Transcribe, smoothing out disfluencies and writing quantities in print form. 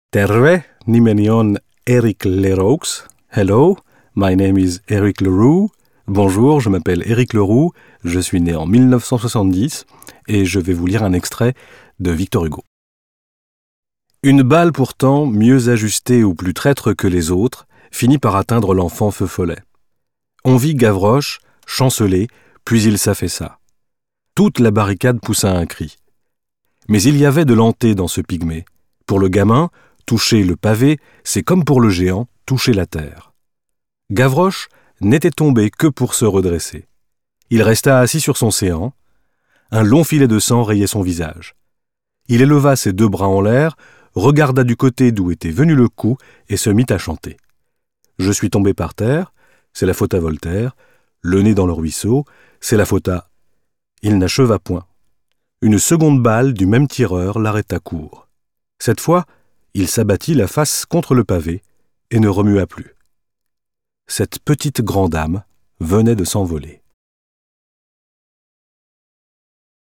Terve nimenion Eric Leroux. Hello, my name is Eric Leroux. Bonjour, je m'appelle Éric Leroux, je suis né en 1970 et je vais vous lire un extrait de Victor Hugo. Une balle pourtant, mieux ajustée ou plus traître que les autres, finit par atteindre l'enfant feu follet. On vit Gavroche chanceler, puis il s'affaissa. Toute la barricade poussa un cri. Mais il y avait de l'anté dans ce pygmée. Pour le gamin, toucher le pavé, c'est comme pour le géant, toucher la terre. Gavroche n'était tombé que pour se redresser. Il resta assis sur son séant. Un long filet de sang rayait son visage. Il éleva ses deux bras en l'air, regarda du côté d'où était venu le coup et se mit à chanter. Je suis tombé par terre, c'est la faute à Voltaire. Le nez dans le ruisseau, c'est la faute à... Il n'acheva point. Une seconde balle du même tireur l'arrêta court. Cette fois, il s'abattit la face contre le pavé et ne remua plus. Cette petite grande âme venait de s'envoler.